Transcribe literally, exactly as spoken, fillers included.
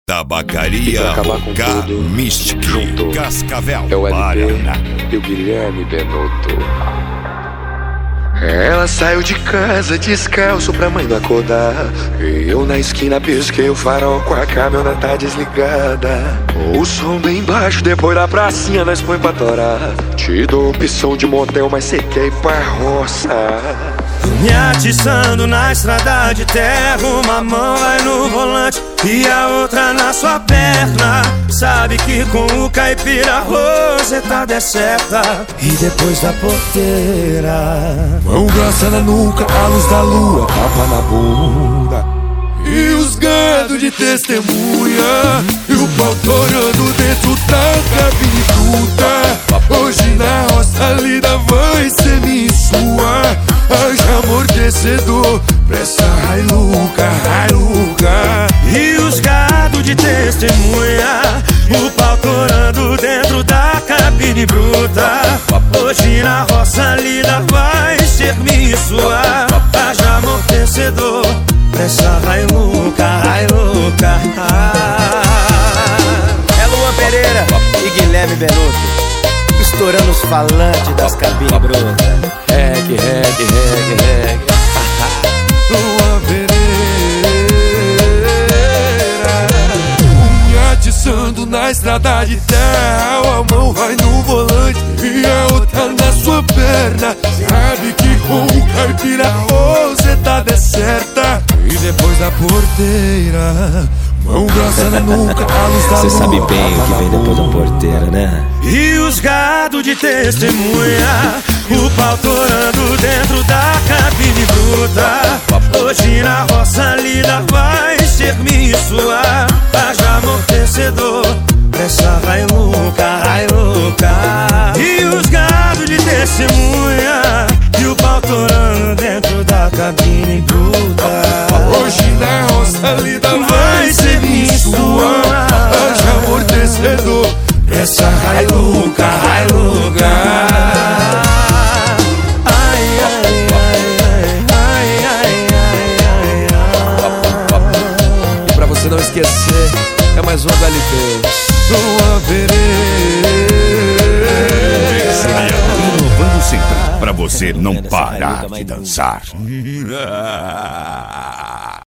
Tabacaria K Mystic, junto. Cascavel, É o L P Paraná. e o Guilherme Benotto. Ela saiu de casa descalço pra mãe não acordar. E eu na esquina pisquei o farol com a caminhoneta desligada. O som bem baixo, depois da pracinha nós põe pra torar. Te dou opção de motel, mas cê quer ir pra roça. Me atiçando na estrada de terra, uma mão vai no volante e a outra na sua perna. Sabe que com o caipira a roseta é certa. E depois da porteira, mão grossa na nuca, a luz da lua, tapa na bunda. E os gado de testemunha, e o pau torando dentro da cabine bruta. Hoje na roça a lida vai ser minha e sua. Haja amortecedor pra essa Hilux, Hilux. E os gado de testemunha, o pau torando dentro da cabine bruta. Hoje na roça a lida vai ser minha e sua. Haja amortecedor pra essa Hilux, Hilux. É Luan Pereira e Guilherme Benotto, estourando os falantes das cabines brutas. Reggae, reggae, reggae, reggae. Luan Pereira, me atiçando na estrada de terra. A mão vai no volante e a outra na sua perna. Sabe que com o caipira a rosetada é certa. E depois da porteira, mão grossa na nuca, a luz da lua. Cê sabe bem o que vem depois da porteira, né? E os gado de testemunha, o pau torando dentro da cabine bruta. Hoje na roça a lida vai ser minha e sua. Haja amortecedor pra essa Hilux, Hilux. E os gado de testemunha, e o pau torando dentro da cabine bruta. Hoje na roça a lida vai ser minha e sua. Haja amortecedor pra essa Hilux, Hilux. Você não esquecer, é mais um do L P. Luan Pereira, Inovando sempre, pra você não parar de dançar.